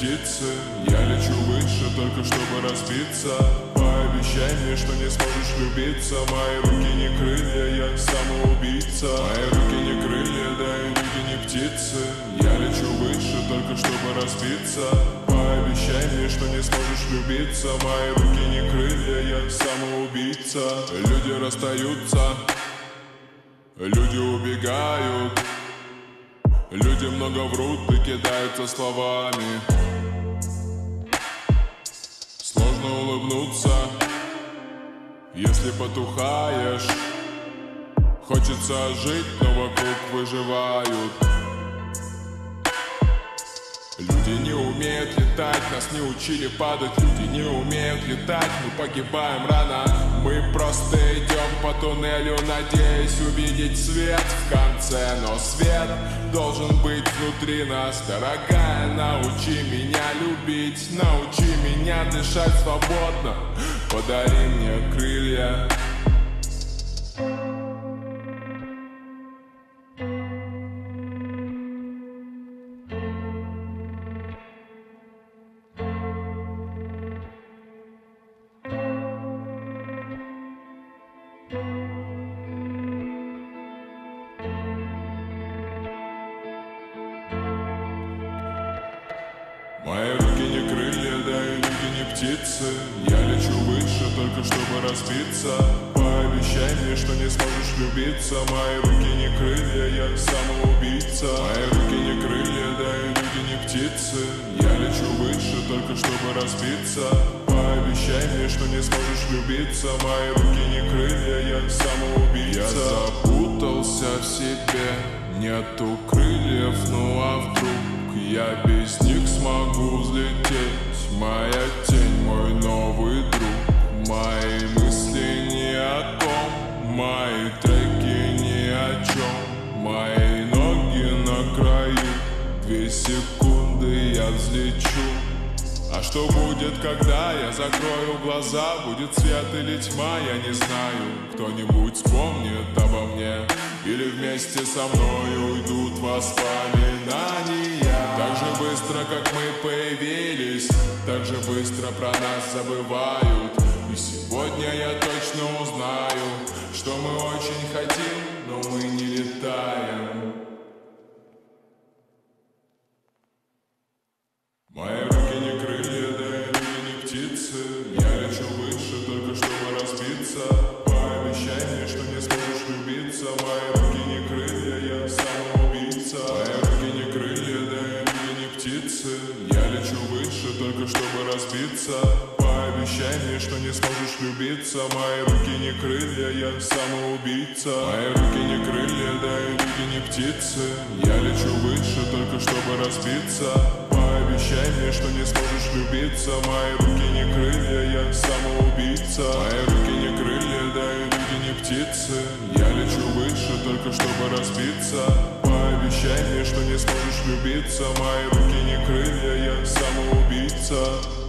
птицы. Я лечу выше, только чтобы разбиться. Пообещай мне, что не сможешь влюбиться. Мои руки не крылья, я самоубийца. Мои руки не крылья, да и люди не птицы. Я лечу выше, только чтобы разбиться. Пообещай мне, что не сможешь влюбиться. Мои руки не крылья, я самоубийца. Люди расстаются, люди убегают, люди много врут и кидаются словами. Сложно улыбнуться, если потухаешь. Хочется жить, но вокруг выживают. Люди не умеют летать, нас не учили падать. Люди не умеют летать, мы погибаем рано. Мы просто идем по туннелю, надеясь увидеть свет в конце. Но свет должен быть внутри нас. Дорогая, научи меня любить, научи меня дышать свободно. Подари мне крылья. Мои руки не крылья, да и люди не птицы. Я лечу выше, только чтобы разбиться. Пообещай мне, что не сможешь влюбиться. Мои руки не крылья, я самоубийца. Мои руки не крылья, да и люди не птицы. Я лечу выше, только чтобы разбиться. Пообещай мне, что не сможешь влюбиться. Мои руки не крылья, я самоубийца. Я запутался в себе, нету крыльев, ну а вдруг я без них смогу взлететь? Моя тень, мой новый друг. Мои мысли ни о ком, мои треки ни о чем. Мои ноги на краю, 2 секунды я взлечу. А что будет, когда я закрою глаза? Будет свет или тьма, я не знаю. Кто-нибудь вспомнит обо мне, или вместе со мной уйдут воспоминания. Так же быстро, как мы появились, так же быстро про нас забывают. И сегодня я точно узнаю, что мы очень хотим, но мы не летаем. Мои руки не крылья, да и люди не птицы. Я лечу выше, только чтобы разбиться. Пообещай мне, что не сможешь влюбиться. Мои руки не крылья, я самоубийца. Мои руки не крылья, да и люди не птицы. Я лечу выше, только чтобы разбиться. Пообещай мне, что не сможешь влюбиться. Мои руки не крылья, я самоубийца. Мои руки не крылья, да и люди не птицы. Я лечу выше, только чтобы разбиться. Пообещай мне, что не сможешь влюбиться. Мои руки не крылья, я самоубийца. Мои руки не крылья, да и люди не птицы. Я лечу выше, только чтобы разбиться. Пообещай мне, что не сможешь влюбиться. Мои руки не крылья, я самоубийца.